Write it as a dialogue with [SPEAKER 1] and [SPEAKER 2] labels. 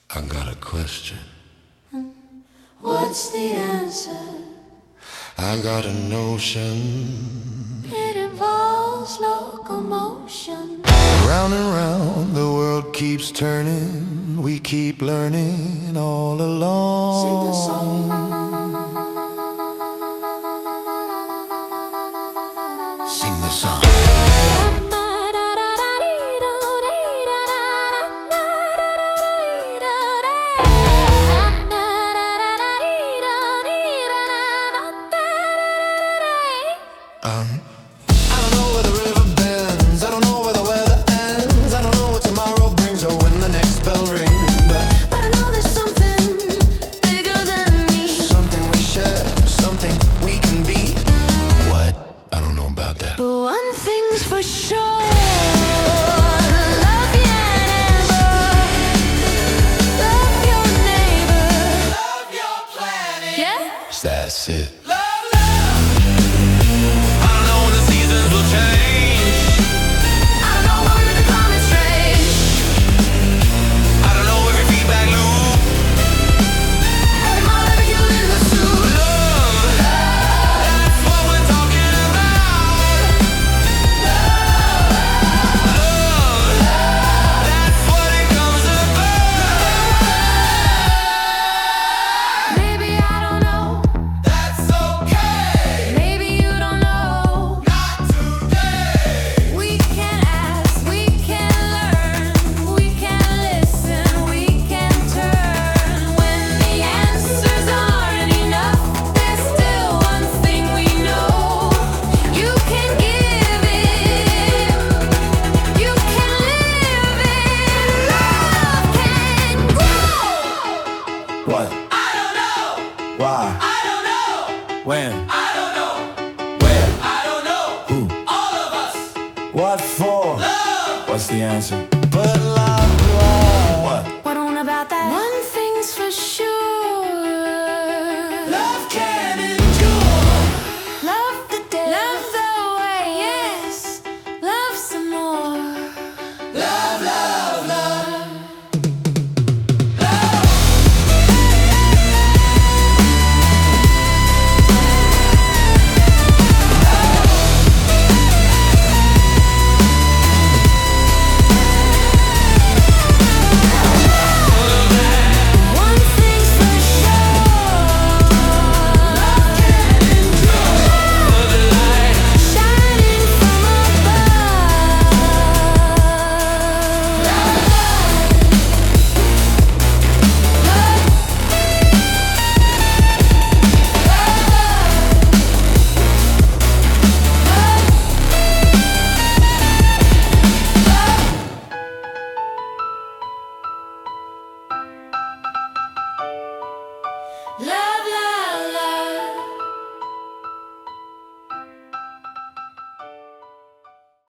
[SPEAKER 1] I got a question.
[SPEAKER 2] What's the answer?
[SPEAKER 1] I got a notion.
[SPEAKER 2] It involves locomotion.
[SPEAKER 1] Round and round the world keeps turning. We keep learning all along.
[SPEAKER 2] Sing the song.
[SPEAKER 1] Sing the song. I don't know where the river bends, I don't know where the weather ends, I don't know what tomorrow brings or when the next bell rings,
[SPEAKER 2] But I know there's something bigger than me.
[SPEAKER 1] something we share, something we can be. What? I don't know about that.
[SPEAKER 2] But one thing's for sure, love your neighbor, love your neighbor, love your planet. Yeah?
[SPEAKER 1] That's it. What?
[SPEAKER 3] I don't know.
[SPEAKER 1] Why?
[SPEAKER 3] I don't know.
[SPEAKER 1] When?
[SPEAKER 3] I don't know.
[SPEAKER 1] Where?
[SPEAKER 3] I don't know.
[SPEAKER 1] Who?
[SPEAKER 3] All of us.
[SPEAKER 1] What for?
[SPEAKER 3] Love.
[SPEAKER 1] What's the answer?